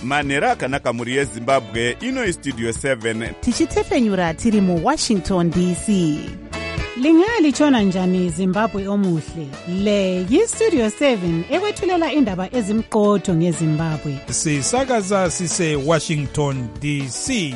manhero akanaka mhuri yezimbabwe. Ino Studio 7 tichitefenyura tiri muWashington DC. Lingalitshona njani Zimbabwe omuhle? Le yiStudio 7 ekwethulela indaba ezimqotho ngeZimbabwe. Sisakaza sise Washington DC.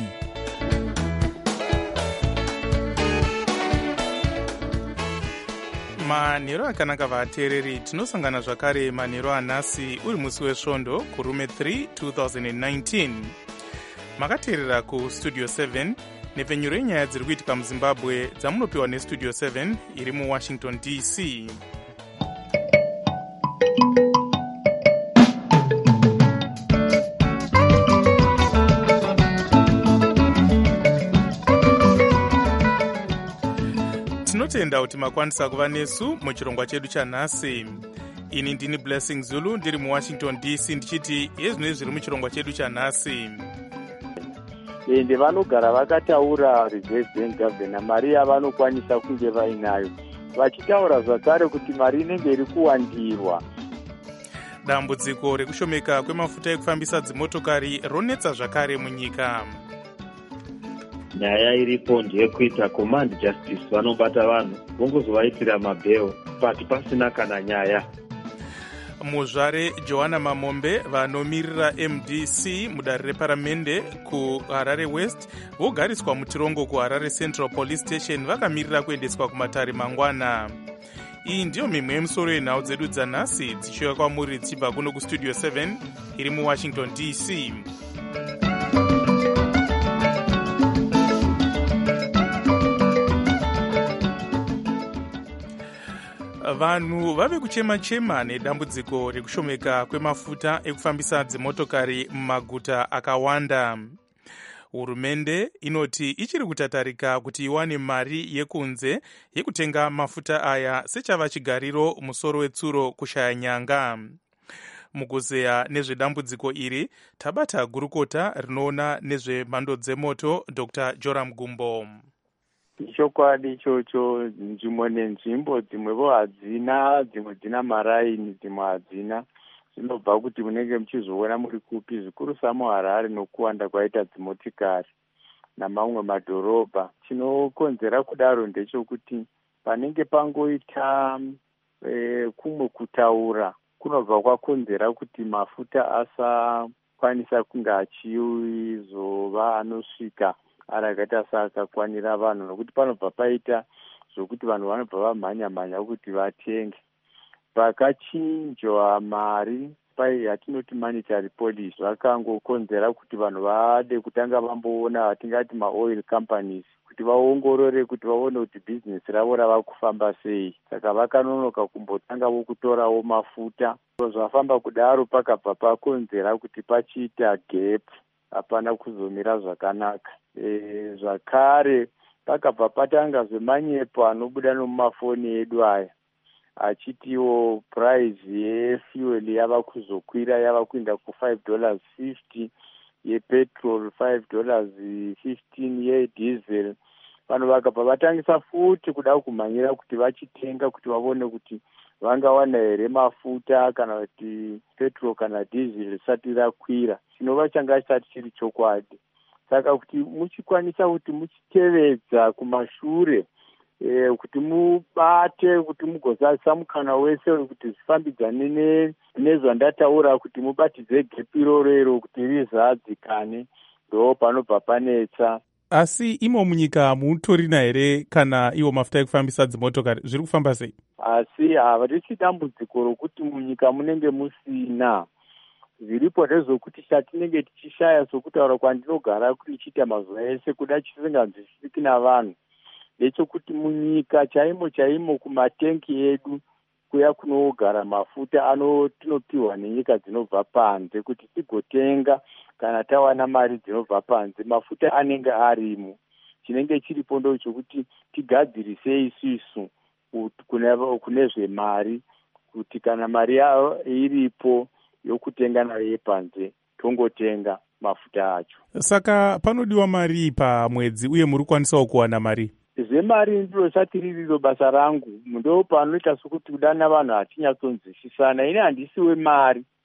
Manhero akanaka vateereri, tinosangana zvakare manhero anhasi uri musi wesvondo kurume 3 2019. Makateerera kuStudio 7 nepfenyuro yenyaya dziri kuitika muZimbabwe dzamunopiwa neStudio 7 iri muWashington DC. Tinotenda kuti makwanisa kuva nesu muchirongwa chedu chanhasi. Ini ndini Blessing Zulu ndiri muWashington DC ndichiti yezvinoi zviri muchirongwa chedu chanhasi. Ende vanogara vakataura Reserve Bank Governor mari yavanokwanisa kunge vainayo, vachitaura zvakare kuti mari inenge iri kuwandirwa. Dambudziko rekushomeka kwemafuta ekufambisa dzimotokari ronetsa zvakare munyika. Nyaya iripo ndeyekuita command justice vanobata vanhu vongozovaitira mabheo pati pasina kana nyaya. Muzvare Joanna Mamombe vanomiririra MDC mudare reparamende kuHarare West vogariswa mutirongo kuHarare Central Police Station vakamirira kuendeswa kumatare mangwana. Iyi ndiyo mimwe yemusoro yenhau dzedu dzanhasi dzichiuya kwamuri dzichibva kuno kuStudio 7 iri muWashington DC. Vanhu vave kuchema-chema nedambudziko rekushomeka kwemafuta ekufambisa dzimotokari mumaguta akawanda. Hurumende inoti ichiri kutatarika kuti iwane mari yekunze yekutenga mafuta aya sechava chigariro musoro wetsuro kushaya nyanga. Mukuzeya nezvedambudziko iri tabata gurukota rinoona nezvemhando dzemoto Dr. Joram Gumbo. Chokwadi ichocho, nzvimbo nenzvimbo dzimwevo hadzina, dzimwe dzina maraini, dzimwe hadzina. Zvinobva kuti munenge muchizoona muri kupi, zvikuru samuHarare nokuwanda kwaita dzimotikari namamwe madhorobha. Chinokonzera kudaro ndechekuti panenge pangoita kumwe kutaura kunobva kwakonzera kuti mafuta asakwanisa kunge achizova anosvika arakaita saakakwanira vanhu, nokuti panobva paita zvokuti vanhu vanobva vamhanya-mhanya kuti vatenge. Pakachinjwa mari yatinoti monetary policy vakangokonzera kuti vanhu vade kutanga vamboona vatingati maoil companies kuti vaongorore kuti vaone kuti bhizinesi ravo rava kufamba sei. Saka vakanonoka kumbotanga vokutorawo mafuta. Zvafamba kudaro pakabva pakonzera kuti pachiita gap, hapana kuzomira zvakanaka. Zvakare pakabva patanga zvemanyepo anobuda nomumafoni edu aya achitiwo price yefuel yava kuzokwira, yava kuenda ku$5.50 yepetrol, $5.15 yediesel. Vanhu vakabva vatangisa futi kuda kumhanyira kuti vachitenga kuti vaone kuti vangawana here mafuta kana kuti petrol kana diesel risati rakwira. Chinova changa chisati chiri chokwadi. Saka kuti muchikwanisa kuti muchitevedza kumashure, kuti mubate, kuti mugozadzisa mukana wese kuti zvifambidzane nezvandataura, kuti mubatidze gepi iroro kuti rizadzikane, ndo panobva panetsa. Asi imo munyika mutorina here kana iwo mafuta ekufambisa dzimotokari zviri kufamba sei? Asi harisi dambudziko rokuti munyika munenge musina. Zviripo ndezvokuti chatinenge tichishaya sokutaura kwandinogara kuichita mazuva ese kuda chisinganzwisisiki navanhu, ndechekuti munyika chaimo kumatengi edu kuya kunogara mafuta tinopiwa nenyika dzinobva panze kuti tigotenga kana tawana mari dzinobva panze. Mafuta anenge arimo. Chinenge chiripo ndochokuti tigadzirise isusu kune zvemari, kuti kana mari iripo yokutenga nayo yepanze tongotenga mafuta acho. Saka panodiwa mari pamwedzi uye muri kwanisawo kuwana mari? Zvemari ndiro sati ririro basa rangu. Ndo panoita sokuti kudana vanhu hatinyatsonzwisisana. Ini handisiwe mari.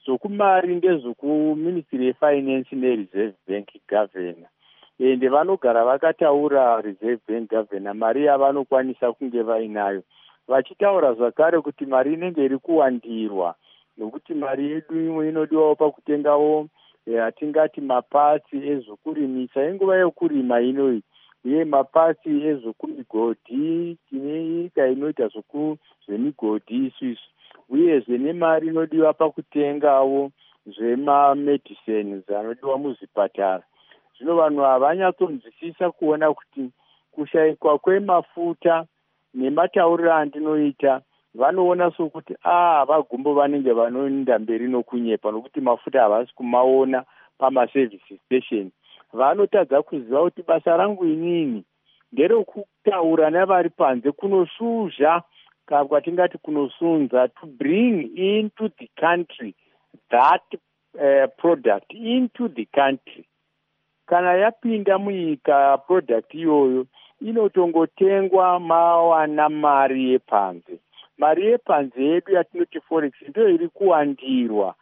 Zokumari ndezvokuministry yefinance nereserve bank governor, ende vanogara vakataura reserve bank governor mari yavanokwanisa kunge vainayo, vachitaura zvakare kuti mari inenge iri kuwandirwa nokuti mari yedu imwe inodiwawo pakutengawo atingati mapatsi ezvokurimisa inguva yekurima inoyi, uye mapatsi ezvokumigodhi, tine nyika inoita zvemigodhi isusu, uyezve nemari inodiwa pakutengawo zvemamedicines anodiwa muzvipatara. Zvino vanhu havanyatsonzwisisa kuona kuti kushayikwa kwemafuta nematauriro andinoita, vanoona sokuti vagumbo vanenge vanoenda mberi nokunyepa nokuti mafuta havasi kumaona pamaservice station. Vanotadza kuziva kuti basa rangu inini nderokutaura nevari panze kunoshuzha kana kwatingati kunosunza, to bring into the country that product into the country. Kana yapinda munyika product iyoyo inotongotengwa mawana mari yepanze. Mari yepanze yedu yatinoti forex ndiyo iri kuwandirwa.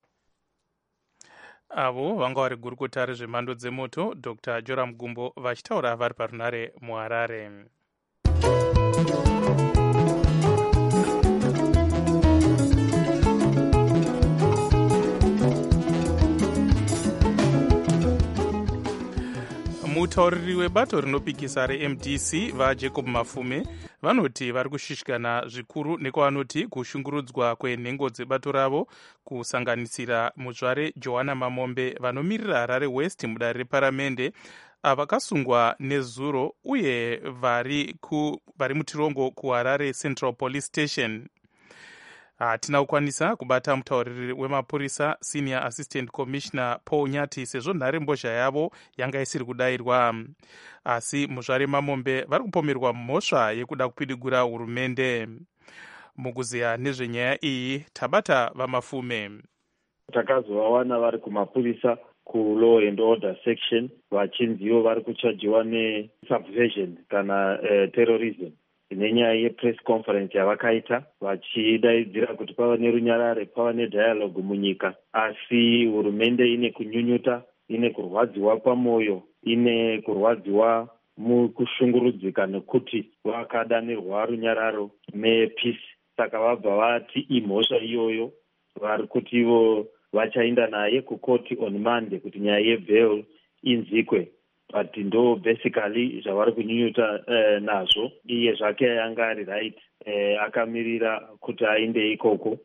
Avo vanga vari gurukota rezvemhando dzemoto Dr. Joram Gumbo vachitaura vari parunare muHarare. Mutauriri webato rinopikisa reMDC vaJacob Mafume vanoti vari kushishikana zvikuru nekwavanoti kushungurudzwa kwenhengo dzebato ravo, kusanganisira muzvare Johanna Mamombe vanomirira Harare West mudare reparamende vakasungwa nezuro uye vari mutirongo kuHarare Central Police Station. Hatina kukwanisa kubata mutauriri wemapurisa Senior Assistant Commissioner Paul Nyati sezvo nhare mbozha yavo yanga isiri kudayirwa, asi muzvare Mamombe vari kupomerwa mhosva yekuda kupidigura hurumende. Mukuziya nezvenyaya iyi tabata vaMafume. Takazovawana vari kumapurisa ku-law and order section vachinziwo vari kuchajiwa ne-subversion kana terrorism nenyaya yepress conference yavakaita vachidaidzira kuti pava nerunyarare, pava nedialogue munyika, asi hurumende ine kunyunyuta, ine kurwadziwa pamwoyo, ine kurwadziwa mukushungurudzika nekuti vakadanirwa runyararo nepeace. Saka vabva vati imhosva iyoyo vari kuti ivo vachaenda naye kukoti on Monday kuti nyaya yebail inzikwe. But ndo basically zvavari kunyunyuta nazvo. Iye zvake yanga ari right, akamirira kuti aende ikoko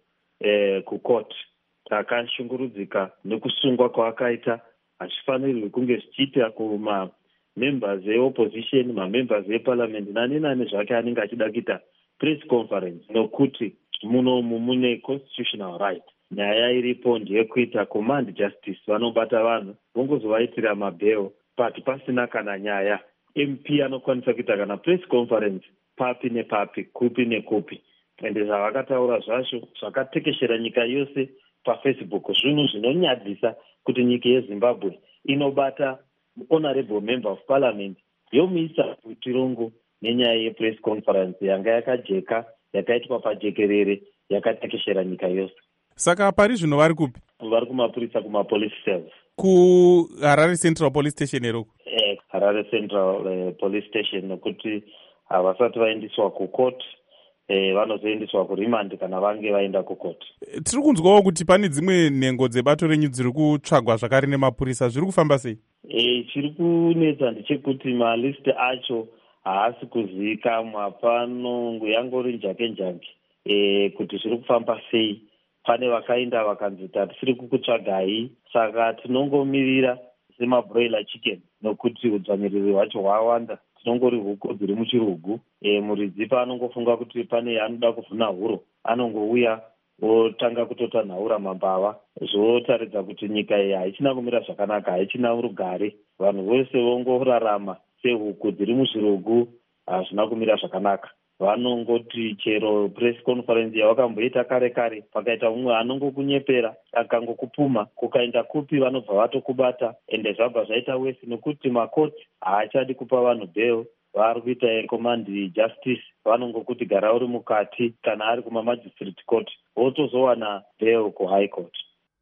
kukoti. Takashungurudzika nekusungwa kwaakaita, hazvifanirwi kunge zvichiita kuma-members e-opposition, ma-members e-parliament, nani zvake anenge achida kuita press conference, nokuti munomu mune constitutional right. Nyaya iripo ndeyekuita command justice, vanobata vanhu vongozovaitira mabail but pasina kana nyaya. MP anokwanisa kuita kana press conference papi nepapi, kupi nekupi, ende zvavakataura zvacho zvakatekeshera nyika yose paFacebook. Zvinhu zvinonyadzisa kuti nyika yeZimbabwe inobata honorable member of parliament yomuisa mutirongo nenyaya yepress conference yanga yakajeka, yakaitwa pajekerere, yakatekeshera nyika yose. Saka pari zvino vari kupi? Vari kumapurisa, kuma-police cells. KuHarare Central Police Station eroko? Harare Central Police Station, nokuti havasati vaendiswa kukoti, vanozoendeswa kurimandi kana vange vaenda kukoti. Tiri kunzwawo kuti pane dzimwe nhengo dzebato renyu dziri kutsvagwa zvakare nemapurisa, zviri kufamba sei? Chiri kunetsa ndechekuti malisti acho haasi kuzivikamwa, panonguyangori njake kuti zviri kufamba sei. Pane vakaenda vakanzi tisiri kukutsvagai, saka tinongomirira semabroiler chicken, nokuti udzvanyiririri hwacho hwawanda. Tinongori huku dziri muchirugu. Muridzi paanongofunga kuti pane anoda kuvhuna huro, anongouya otanga kutotanhaura mambava, zvotaridza kuti nyika iyi haichina kumira zvakanaka, haichina rugare. Vanhu vose vongorarama sehuku dziri muzvirugu, hazvina kumira zvakanaka. Vanongoti chero press conference yavakamboita kare pakaita umwe anongokunyepera akangokupuma, kukaenda kupi vanobva vatokubata, ende zvabva zvaita wesi nekuti makoti haachadi kupa vanhu bail. Vari kuita command justice, vanongokuti gara uri mukati, kana ari kumamagistrate court wotozowana bail kuhigh court.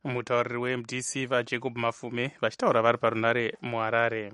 mutauriri weMDC vaJacob Mafume vachitaura vari parunare muHarare.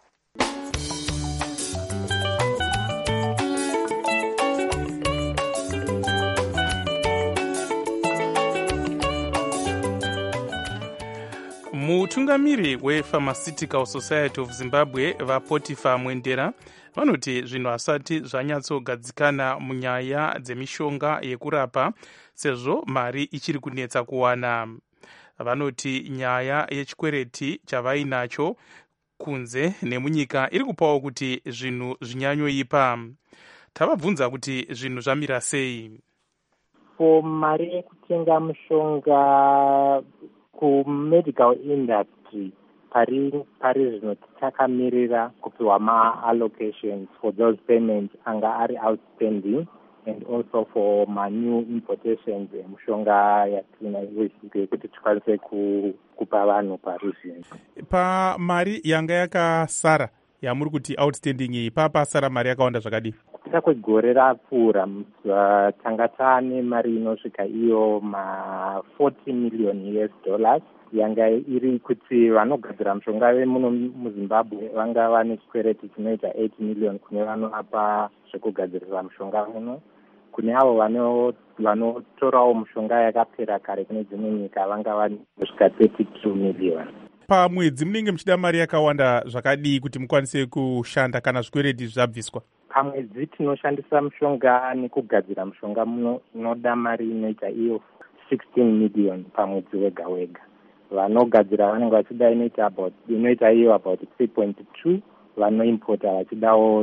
Mutungamiri wePharmaceutical Society of Zimbabwe vaPotifa Mwendera vanoti zvinhu hasati zvanyatsogadzikana munyaya dzemishonga yekurapa sezvo mari ichiri kunetsa kuwana. Vanoti nyaya yechikwereti chavainacho kunze nemunyika iri kupawo kuti zvinhu zvinyanyoipa. Tavabvunza kuti zvinhu zvamira sei. Mari yekutenga mushonga kumedical industry pari zvino takamirira kupiwa ma-allocations for those payments anga ari outstanding and also for ma-new importations emushonga yekuti tikwanise kupa vanhu paruzhinji. Pamari yanga yakasara yamuri kuti outstanding iyi pasara mari yakawanda zvakadii? Kupita kwegore rapfuura tanga taane mari inosvika iyo $40 million yanga iri kuti vanogadzira mushonga vemuno muZimbabwe vanga vane chikwereti chinoita 8 million kune vanovapa zvekugadzirisa mushonga muno. Kune avo vanotorawo mushonga yakapera kare kune dzimwe nyika vanga vanosvika 32 million. Pamwedzi munenge muchida mari yakawanda zvakadii kuti mukwanise kushanda kana zvikwereti zvabviswa? Pamwedzi tinoshandisa mushonga nekugadzira mushonga muno inoda mari inoita iyo 16 million pamwedzi wega wega. Vanogadzira vanenge vachida inoita iyo about 3.2, vanoimporta vachidawo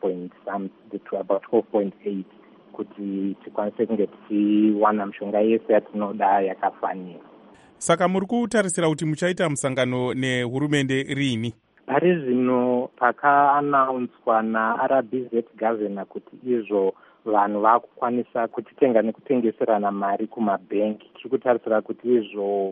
12.8 kuti tikwanise kunge tichiwana mushonga yese yatinoda yakafanira. Saka muri kutarisira kuti muchaita musangano nehurumende rini? Pari zvino pakaanaunswa naRBZ governor kuti izvo vanhu vakukwanisa kutitenga nekutengeserana mari kumabhengi. Tiri kutarisira kuti izvo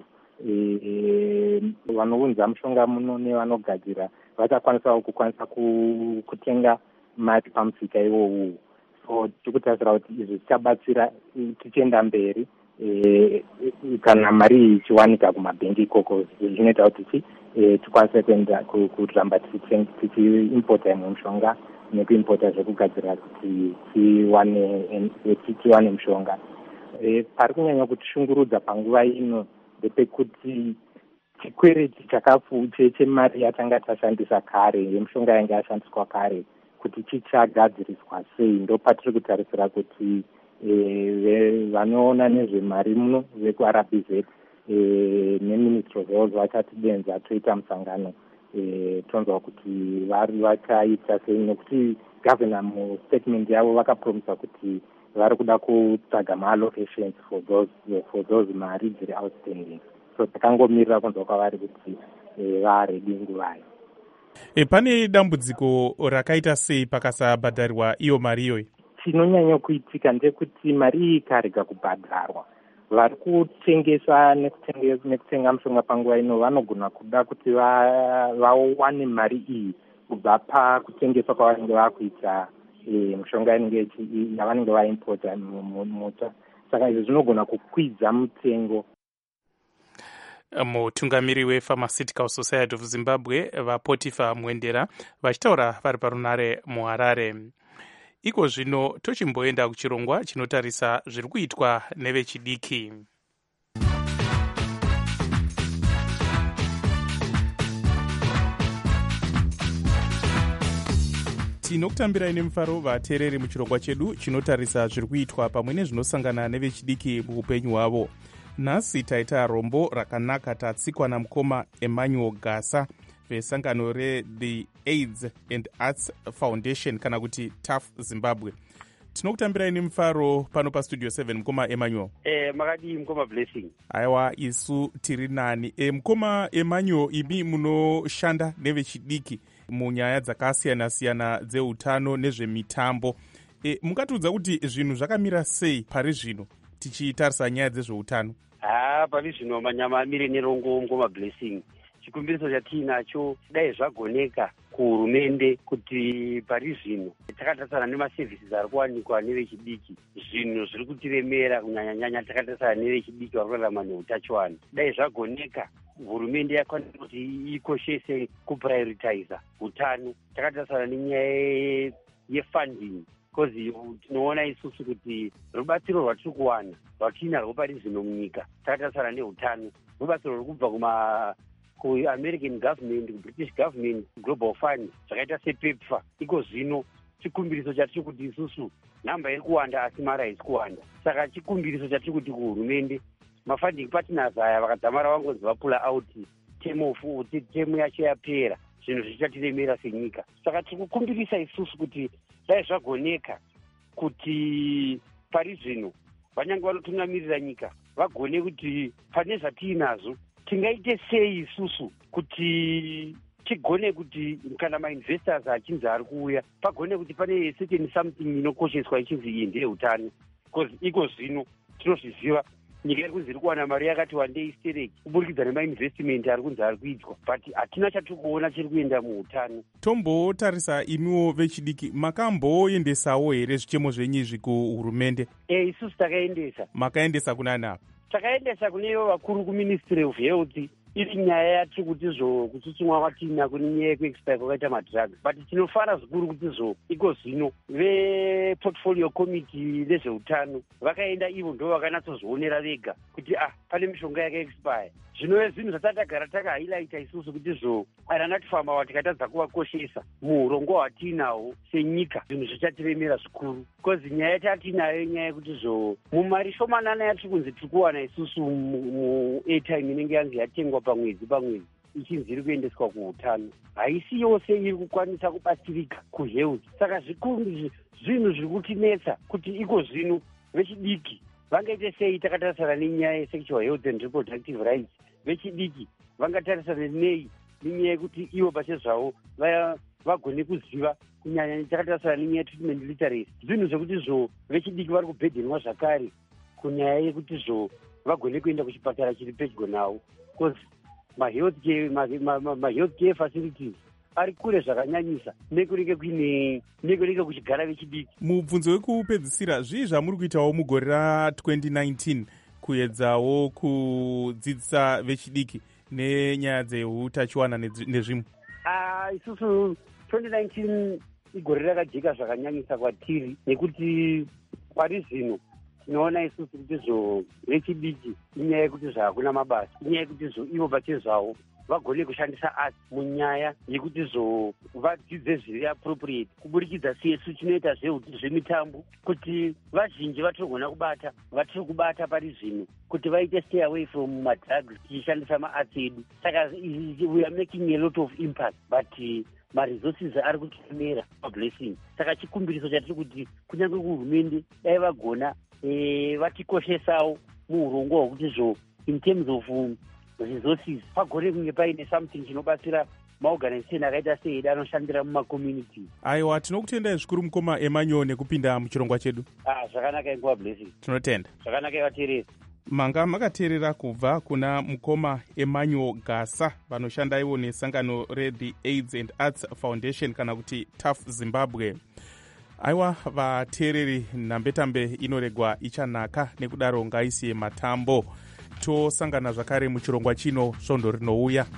vanounza mushonga muno nevanogadzira vachakwanisawo kutenga mari pamusika iwowo. So tiri kutarisira kuti izvi zvichabatsira tichienda mberi kana mari iyi ichiwanika kumabhengi ikoko. Zvinoita kuti tikwanise kuenda kuramba tichiimpota imwe mushonga nekuimpota zvekugadzira kuti tiwane mushonga. Pari kunyanya kutishungurudza panguva ino ndepekuti chikwereti chemari yatanga tashandisa kare yemushonga yanga yashandiswa kare kuti chichagadziriswa sei. Ndo patiri kutarisira kuti vanoona nezvemari muno vekuRBZ neministry of health vachatidenza toita musangano tonzwa kuti vari vakaita sei, nekuti governor mustatement yavo vakapromisa kuti vari kuda kutsvaga ma-allocations for those mari dziri outstanding. So takangomirira kunzwa kwavari kuti varedi nguvayo. Pane dambudziko rakaita sei pakasabhadharwa iyo mari iyoyi? Chinonyanya kuitika ndekuti mari iyi ikarega kubhadharwa, vari kutengesa nekutenga mushonga panguva ino vanogona kuda kuti vawane mari iyi kubva pakutengeswa kwavanenge vakuita mushonga yavanenge vaimporta mumota. Saka izvi zvinogona kukwidza mutengo. Mutungamiri wePharmaceutical Society of Zimbabwe vaPotifa Mwendera vachitaura vari parunare muHarare. Iko zvino tochimboenda kuchirongwa chinotarisa zviri kuitwa nevechidiki. Tinokutambirai nemufaro vateereri muchirongwa chedu chinotarisa zviri kuitwa pamwe nezvinosangana nevechidiki muupenyu hwavo. Nhasi taita rombo rakanaka tatsikwa namukoma Emmanuel Gasa vesangano reThe AIDS and Arts Foundation kana kuti TAF Zimbabwe. Tinokutambirai nemufaro pano pastudio 7 mukoma Emmanuel. Makadi mukoma Blessing. Aiwa, isu tiri nani. Mukoma Emmanuel, imi munoshanda nevechidiki munyaya dzakasiyana-siyana dzeutano nezvemitambo. Mungatiudza kuti zvinhu zvakamira sei pari zvino tichitarisa nyaya dzezveutano? Pari zvino manyama amire nerongo mukoma Blessing. chikumbiriso chatiinacho dai zvagoneka kuhurumende kuti pari zvino takatarisana nemasevhisis ari kuwanikwa nevechidiki, zvinhu zviri kutiremera kunyanyanyanya takatarisana nevechidiki vari kurarama neutachiwana. Dai zvagoneka hurumende yakwanisa kuti ikoshese kuprioritiza utano. Takatarisana nenyaya yefunding, because tinoona isusu kuti rubatsiro rwatiri kuwana rwatiinarwo pari zvino munyika takatarisana neutano, rubatsiro ruri kubva ku-American government, ku-British government, global fund, zvakaita sepepfa. Iko zvino chikumbiriso chatiri kuti isusu nhamba iri kuwanda asi mara haisi kuwanda. Saka chikumbiriso chatiri kuti kuhurumende, mafunding partners aya vakadzamara vangonzi vapula out temu yacho yapera, zvinhu zvichatiremera senyika. Saka tiri kukumbirisa isusu kuti dai zvagoneka kuti pari zvino vanyange vanotungamirira nyika vagone kuti pane zvatiinazvo tingaite sei isusu kuti tigone kuti kana mainvestors achinzi ari kuuya pagone kuti pane certain something inokosheswa ichinzi iyi ndeyeutano, because iko zvino tinozviziva nyika iri kunzi iri kuwana mari yakati wandei stereki kuburikidza nemainvestment ari kunzi ari kuitwa, but hatina chatiri kuona chiri kuenda muutano. Tombotarisa imiwo vechidiki, makamboendesawo here zvichemo zvenyu izvi kuhurumende? Isusu takaendesa. Makaendesa kuna nani? Takaendesa kunevo vakuru kuministry of health. Iri nyaya yatiri kuti kutsutsumwa kwatiinako nenyaya yekuexpire kwakaita madrugs, but tinofara zvikuru kuti iko zvino veportfolio committee rezveutano vakaenda ivo ndo vakanatsozvionera vega kuti pane mishonga yakaexpire. Zvinove zvinhu zvatatagara takahighlighta isusu kuti arangatifamba watikatadza kuvakoshesa muurongo hwatiinahwo senyika, zvinhu zvichatiremera zvikuru, because nyaya yatatiinayo nyaya yekuti mumari shomanana yatiri kunzi tiri kuwana isusu mu-airtime inenge yange yatengwa pamwedzi ichinzi iri kuendeswa kuutano, haisi yose iri kukwanisa kubatsirika kuhealth. Saka zvinhu zviri kutinetsa kuti iko zvino vechidiki vangaite sei. Takatarisana nenyaya yesexual health and reproductive rights, vechidiki vangatarisana nei nenyaya yekuti ivo pachezvavo vagone kuziva, kunyanya takatarisana nenyaya yetreatment literacy, zvinhu zvekuti vechidiki vari kubhedhenwa zvakare kunyaya yekuti vagone kuenda kuchipatara chiri pedyo navo, because ma-health care facilities ari kure zvakanyanyisa nekunenge kuchigara vechidiki. Mubvunzo wekupedzisira, zvii zvamuri kuitawo mugore ra2019 kuedzawo kudzidzisa vechidiki nenyaya dzeutachiwana nezvimwe? Isusu 2019 igore rakajeka zvakanyanyisa kwatiri, nekuti pari zvino tinoona isusu kuti vechidiki inyaya yekuti hakuna mabasa, inyaya yekuti ivo pachezvavo vagone kushandisa arts munyaya yekuti vadzidze zviri appropriate kuburikidza sesu chinoita zvemitambo, kuti vazhinji vatiri kubata pari zvino kuti vaite stay away from madrugs tichishandisa maarts edu. Saka we are making a lot of impact, but maresources ari kutiremera blessing. Saka chikumbiriso chatiri kuti kunyange kuhurumende dai vagona vatikoshesawo muurongo hwekuti in terms of resources pagone kunge paine something chinobatsira maorganization akaita seedu anoshandira mumakommunity. Aiwa, tinokutendai zvikuru mukoma Emmanuel nekupinda muchirongwa chedu. Zvakanaka inguva blessing. Tinotenda. Zvakanaka ivateereri. Manga makateerera kubva kuna mukoma Emmanuel Gasa vanoshanda ivo nesangano reThe AIDS and Arts Foundation kana kuti TAF Zimbabwe. Aiwa vateereri, nhambetambe inoregwa ichanaka, nekudaro ngaisiye matambo. Tosangana zvakare muchirongwa chino svondo rinouya.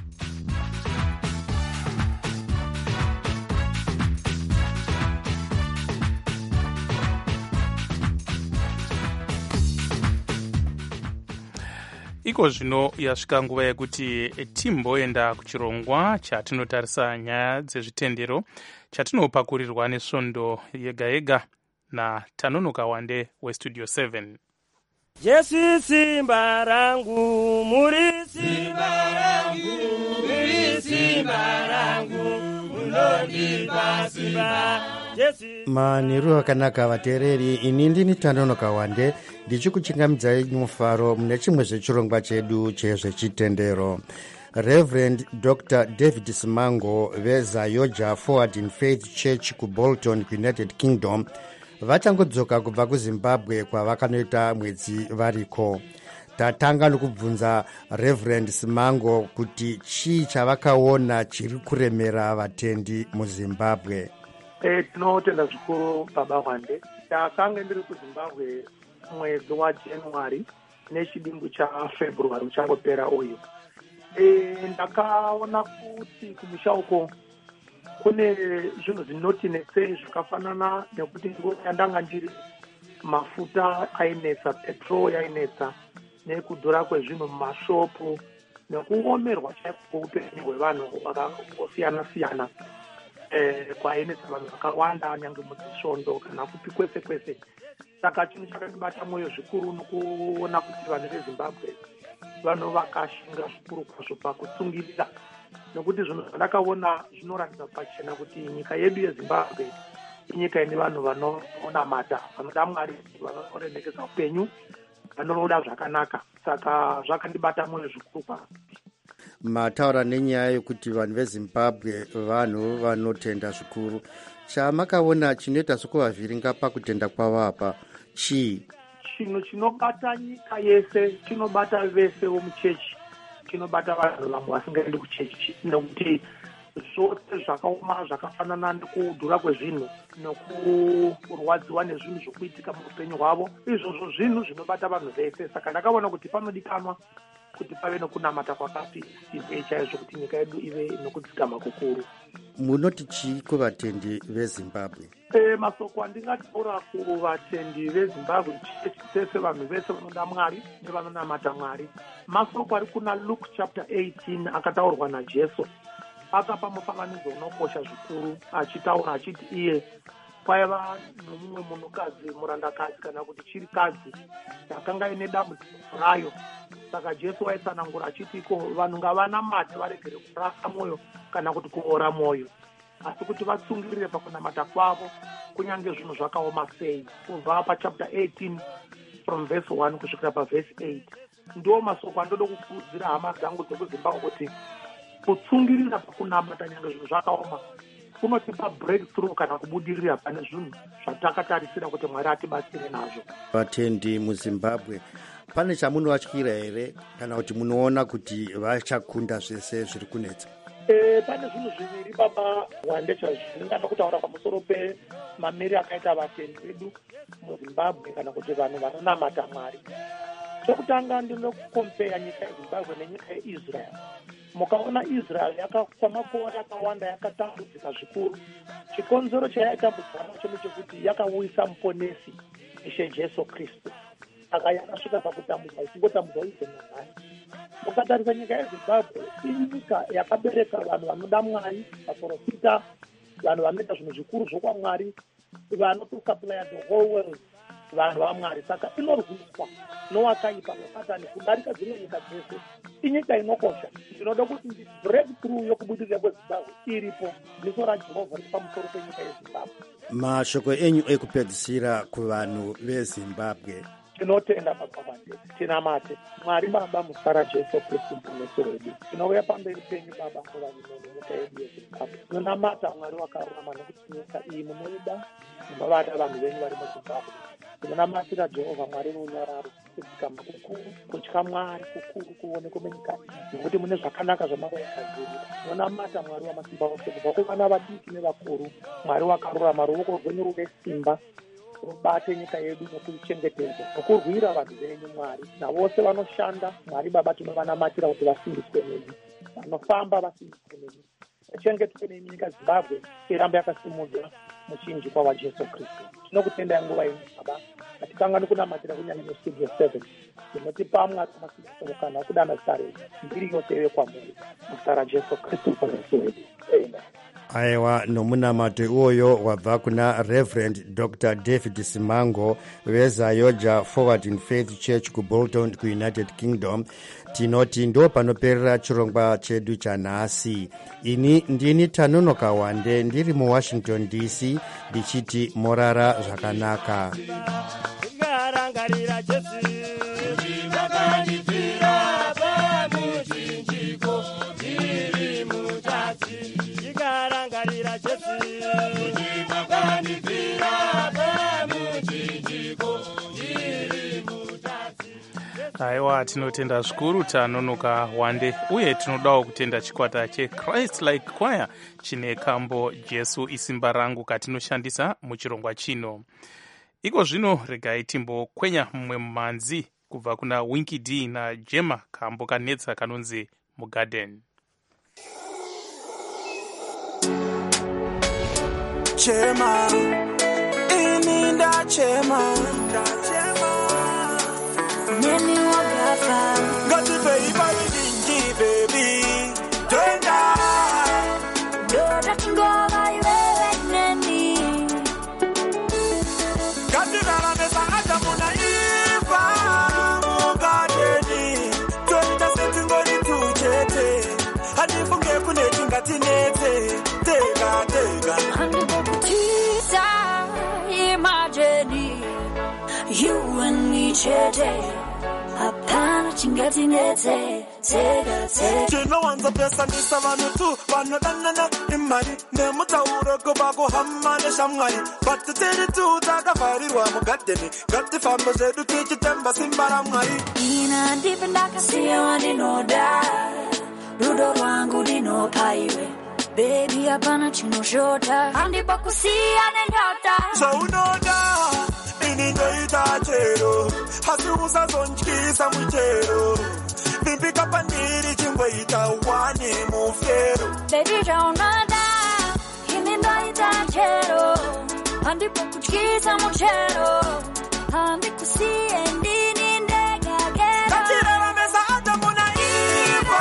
Iko zvino yasvika nguva yekuti timboenda kuchirongwa chatinotarisa nyaya dzezvitendero chatinopakurirwa nesvondo yega yega naTanonoka Wande weStudio 7. Jesu simba rangu, muri simba rangu, muri simba rangu, unondipa simba. Manheru akanaka vateereri, ini ndini Tanonoka Wande ndichikuchingamidzai mufaro mune chimwe zvechirongwa chedu chezvechitendero. Reverend Dr. David Simango veZayoja Forward in Faith Church kuBolton, United Kingdom, vachangodzoka kubva kuZimbabwe kwavakanoita mwedzi variko. tatanga nokubvunza Reverend Simango kuti chii chavakaona chiri kuremera vatendi muZimbabwe. Tinotenda zvikuru baba Wande. Ndakanga ndiri kuZimbabwe mwedzi waJanuary nechidimbu chaFebruary uchangopera uyu. Ndakaona kuti kumusha uko kune zvinhu zvinotinetsei zvakafanana nekuti nguva yandanga ndiri mafuta ainetsa, petrol yainetsa, nekudhura kwezvinhu mumashopu, nekuomerwa chaiko kweupenyu hwevanhu vakasiyana-siyana kwainetsa vanhu vakawanda nyange mudzisvondo kana kupi kwese kwese. Saka chinhu chakandibata mwoyo zvikuru nokuona kuti vanhu veZimbabwe vanhu vakashinga zvikuru kwazvo pakutsungirira, nokuti zvinhu zvandakaona zvinoratidza pachena kuti nyika yedu yeZimbabwe inyika ine vanhu vanonamata, vanoda Mwari, vanoremekeza upenyu, vanoda zvakanaka. Saka zvakandibata mwoyo zvikuru kwazvo. Mataura nenyaya yokuti vanhu veZimbabwe vanhu vanotenda zvikuru. Chamakaona chinoita sokuvavhiringa pakutenda kwavo apa chii? Chinhu chinobata nyika yese, chinobata vese vomuchechi, chinobata vanhu vamwe vasingaendi kuchechi, nekuti zvose zvakaoma zvakafanana nekudhura kwezvinhu nokurwadziwa nezvinhu zvokuitika muupenyu hwavo, izvozvo zvinhu zvinobata vanhu vese. Saka ndakaona kuti panodikanwa kuti pave nokunamata kwakati chaizvo kuti nyika yedu ive nokudzikama kukuru. Munoti chii kuvatendi veZimbabwe? Masoko andingataura kuvatendi veZimbabwe chese vanhu vese vanoda Mwari nevanonamata Mwari. Masoko ari kuna Luke chapter 18 akataurwa naJesu. Akapa mufananidzo unokosha zvikuru achitaura achiti iye kwaiva nomumwe munhukadzi murandakadzi kana kuti chirikadzi yakanga ine dambudziko rayo. Saka Jesu waitsanangura achiti vanhu ngavanamate varegere kurasa mwoyo kana kuti kuora mwoyo, asi kuti vatsungirire pakunamata kwavo kunyange zvinhu zvakaoma sei. Kubva pachapter 18 from verse 1 kusvikira paverse 8 ndiwo masoko andoda kukurudzira hama dzangu dzekuZimbabwe kuti kutsungirira pakunamata nyange zvinhu zvakaoma kunotipa breakthrough kana kubudirira pane zvinhu zvatakatarisira kuti Mwari atibatsire nazvo. Vatendi muZimbabwe, pane chamunovatyira here kana kuti munoona kuti vachakunda zvese zviri kunetsa? Pane zvinhu zviviri baba Wande zvandingada kutaura pamusoro pemamiri akaita vatendi vedu muZimbabwe kana kuti vanhu vanonamata Mwari. Chokutanga ndinokukompeya nyika yeZimbabwe nenyika yeIsrael. Mukaona Israel kwamakore akawanda yakatambudzika zvikuru. Chikonzero chayaitambudzika nacho ndechekuti yakauyisa muponesi Ishe Jesu Kristu. Saka yakasvika pakutambudzwa isingotambudzwa idzo naHai. Mukatarisa nyika yeZimbabwe inyika yakabereka vanhu vanoda Mwari, vaprofita, vanhu vanoita zvinhu zvikuru zvokwamwari, vanotosupply the whole world, vanhu vaMwari. Saka inorwiswa nowakaipa noSatani kudarika dzimwe nyika dzese. Inyika inokosha. Ndinoda kuti breakthrough yokubudirira kweZimbabwe iripo. Ziso raJehovha riri pamusoro penyika yeZimbabwe. Mashoko enyu ekupedzisira kuvanhu veZimbabwe. Tinotenda baba Wande, tinamate Mwari Baba musara Jesu Kristu muponesi wedu. Tinouya pamberi penyu baba munyika yedu yeZimbabwe. Tinonamata Mwari wakarurama nokuti nyika iyi munoida, munovada vanhu venyu vari muZimbabwe. Tinonamatira Jehovha Mwari nounyararo, kudzikama kukuru, kutya Mwari kukuru kuonekwa menyika nokuti mune zvakanaka zvamakaigadzirira. Tinonamata Mwari wamasimba ose kubva kuvana vadiki nevakuru. Mwari wakarurama, ruoko rwenyu rune simba rubate nyika yedu nokuichengetedza nokurwira vanhu venyu Mwari navose vanoshanda. Mwari Baba tinovanamatirira kuti vasimbiswe nemi, vanofamba vasimbiswe nemi, vachengetwe nemi nyika Zimbabwe iramba yakasimudza muchinjikwa waJesu Kristu. Tinokutendai nguva ino Baba, atikanga nokunamatira kunyanya nestudio 7 inotipa Mwari wamasimba kana kudana zita renyu mbiri yose ive kwamuri muzita raJesu Kristu muponesi wedu. Amen. Aiwa, nomunamato iwoyo wabva kuna Reverend Dr. David Simango veZayoja Forward in Faith Church kuBolton kuUnited Kingdom. Tinoti ndo panoperera chirongwa chedu chanhasi. Ini ndini Tanonoka Wande ndiri muWashington DC ndichiti morara zvakanaka. Aiwa, tinotenda zvikuru tanonoka wande uye tinodawo kutenda chikwata cheChrist Like Choir chine kambo Jesu isimba rangu katinoshandisa muchirongwa chino. Iko zvino regai timbokwenya mumwe mumanzi kubva kuna Winky D naJema kambo kanetsa kanonzi Mugarden. Chema, ininda chema, neni wagafa, gati peipa idinji baby, twenda, doda tingoba iwewe neni, gati rara mesa aja muna ifa, Mugarden, twenda setingoni tuchete, hadifunge kuneti ngati nete, tega tega. Imagine you and me today. Hapana chingati nete, tega tega. Chino wanza pesa nisa vanu tu, vanu danana imani. Nemuta uroko bako hamane shamwani. Batu teri tu taka farirwa Mugarden. Gati famba zedu kichi temba simbara mwari. Ina dipendaka siya wani no da. Rudo wangu dino paiwe. Baby, hapana chino shota. Andi bakusia nenyota. So unoda, inindoita chero. Hasi usazonchisa mwichero. Vipi kapandiri chingweita wani mufero. Baby, jaunada, inindoita chero. Andi bakuchisa mwichero. Andi kusia ndini ndega gero. Kachirara mesa ata muna ipo.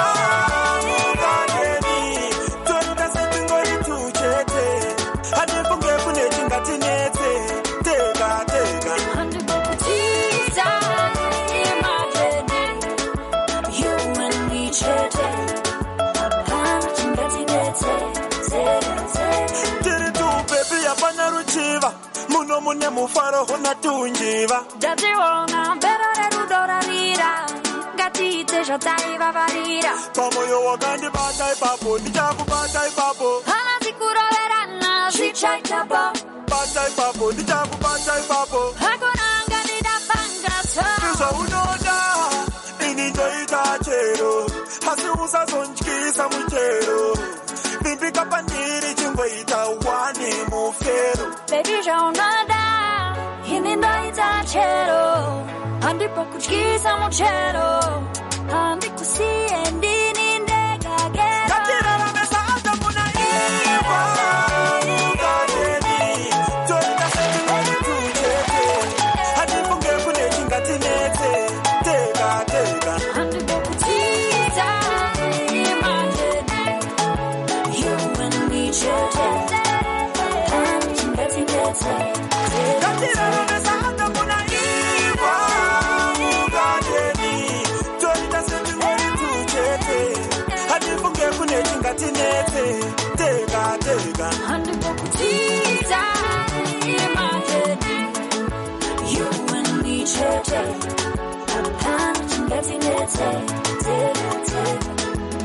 Muno mune mufaro hona tunjiva. Dati wonga berore rudora rira. Gati te jotai vavarira. Pamoyo wakandi batai papo, nijaku batai papo. Hana zikuro verana, zichai tabo. Batai papo, nijaku batai papo. Hakonanga nidapanga so. Kiso unoda, inindoita chero. Hasi usazonchisa mwichero. Bibi kapandiri chingweita wani mufero. Baby jaunada, inindoita chero. Andi pakuchisa muchero. Andi kusie ndini ndega gero. Katirara mesa ata muna iwa. Mugarden, twenda setingoni tuchete. Andi funge kune chingati nete. Tega tega. Andi pakutita imagine. You and me today. Andi chingati nete. Katirara mesa ata muna iwa. Mugarden, twenda setingoni tuchete. Andi funge kune chingati nete. Tega tega. Andi pakutita imagine. You and me today. Hapana chingati nete. Tega tega.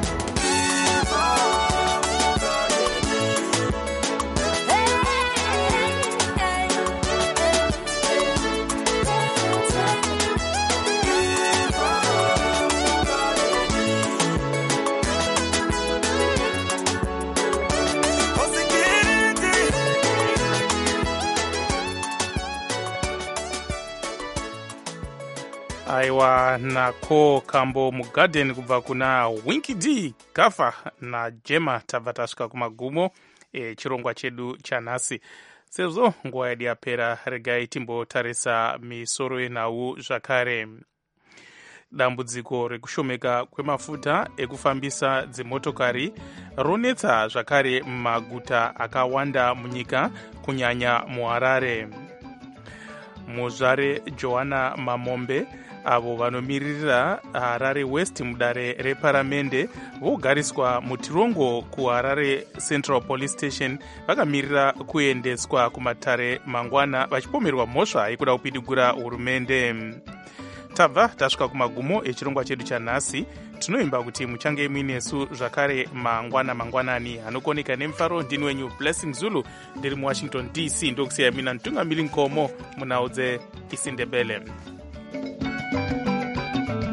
Aiwa, nako kambo Mugarden kubva kuna Winky D Gafa naJema tabva tasvika kumagumo chirongwa chedu chanhasi. Sezvo nguva yedu yapera, regai timbotarisa misoro yenhau zvakare. Dambudziko rekushomeka kwemafuta ekufambisa dzimotokari ronetsa zvakare mumaguta akawanda munyika, kunyanya muHarare. Muzvare Joana Mamombe avo vanomiririra Harare West mudare reparamende vogariswa mutirongo kuHarare Central Police Station vakamirira kuendeswa kumatare mangwana vachipomerwa mhosva yekuda kupidigura hurumende. Tabva tasvika kumagumo echirongwa chedu chanhasi. Tinoimba kuti muchange muinesu zvakare mangwanani. Anokoneka nemufaro ndini wenyu Blessing Zulu, ndiri muWashington DC, ndokusiya mina Ntungamiri Nkomo munhau dzeIsindebele.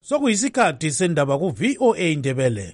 sokuyisikhathi sendaba ku-VOA Ndebele.